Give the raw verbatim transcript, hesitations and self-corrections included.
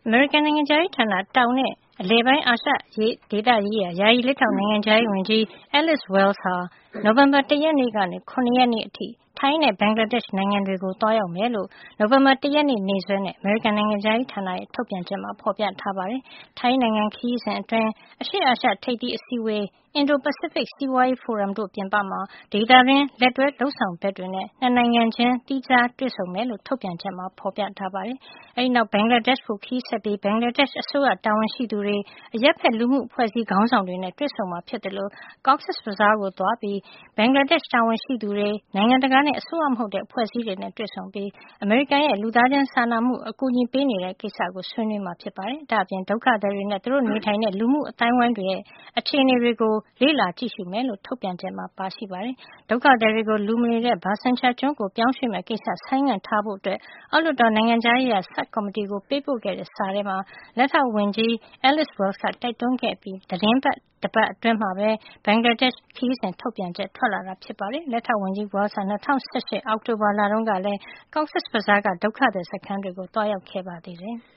အမေရိကန်နိုင်ငံခြားရေးဌာနတောင်နဲ့အလယ်ပိုင်းအာရှဒေသရေးရာယာယီလက်ထောက်နိုင်ငံခြားရေးဝန်ကြီး Alice Wells ဟာနိုဝင်ဘာလတရက်နေ့ကနေ၇ရက်နေ့အထိထိုင်းနဲ့ဘင်္ဂလားဒေ့ရှ်နိုင်ငံတွေကိုသွားရောက်မယ်လို့နိုဝင်ဘာလတရက်နေ့နေ့စွဲနဲ့အမေရိကန်နိုင်ငံခြားရေးဌာနရဲ့ထုတ်ပြန်ချက်မှာဖေါ်ပြထားပါတယ်။ထိုင်းနိုင်ငံခရီးစဉ်အတွင်းအရှေ့အာရှထိပ်သီးအစည်းအဝေး Indo-Pacific စီးပွားရေးဖိုရမ်တို့ပြင်ပမှာဒေသတွင်းလက်တွဲလုပ်ဆောင်ဘက်တွေနဲ့နှစ်နိုင်ငံချင်းသီးခြားတွေ့ဆုံမယ်လို့ထုတ်ပြန်ချက်မှာဖေါ်ပြထားပါတယ်။အဲဒီနောက်ဘင်္ဂလားဒေ့ရှ်ကိုခရီးဆက်ပြီးဘင်္ဂလားဒေ့ရှ်အစိုးရတာဝန်ရှိသူတွေအရပ်ဖက်လူမှုအဖွဲ့အစည်းခေါင်းဆောင်တွေနဲ့တွေ့ဆုံမှာဖြစ်တယ်လို့ Cox's Bazar ကိုသွားပြီးဘင်္ဂလားဒေ့ရှ်တာဝန်ရှိသူတွေနိုင်ငံတကာနဲ့အစိုးရမဟုတ်တဲ့အဖွဲ့အစည်းတွေနဲ့တွေ့ဆုံပြီးအမေရိကန်ရဲ့လူသားချင်းစာနာမှုအကူအညီပေးနေတဲ့ကိစ္စကိုဆွေးနွေးမှာဖြစ်ပါတယ်။ဒါ့အပြင်ဒုက္ခသည်တွေနဲ့သူတို့နေထိုင်တဲ့လူမှုအသိုင်းအဝိုင်းတွေရဲ့အခြေအနေတွေကိုလေ့လာကြည့်ရှုမယ်လို့ထုတ်ပြန်ချက်မှာပါရှိပါတယ်။ဒုက္ခသည်တွေကိုလူမနေတဲ့ဘာဆန်ချာကျွန်းကိုပြောင်းရွှေ့မယ့်ကိစ္စဆိုင်းငံ့ထားဖို့အတွက်အောက်လွှတ်တော်နိုင်ငံခြားရေးရာဆပ်ကော်မတီကိုပေးပို့ခဲ့တဲ့စာထဲမှာလက်ထောက်ဝန်ကြီး Alice Wells ကတိုက်တွန်းခဲ့ပြီးသီတင်းပတ်တပတ်အတွင်းမှာပဲဘင်္ဂလားဒေ့ရှ်ခရီးစဉ်ထုတ်ပြန်ချက်ထွက်လာတာဖြစ်ပါတယ်။လက်ထောက်ဝန်ကြီး Wells ဟာ၂၀၁၈အောက်တိုဘာလတုန်းကလည်း Cox's Bazar ကဒုက္ခသည်စခန်းတွေကိုသွားရောက်ခဲ့ပါသေးတယ်။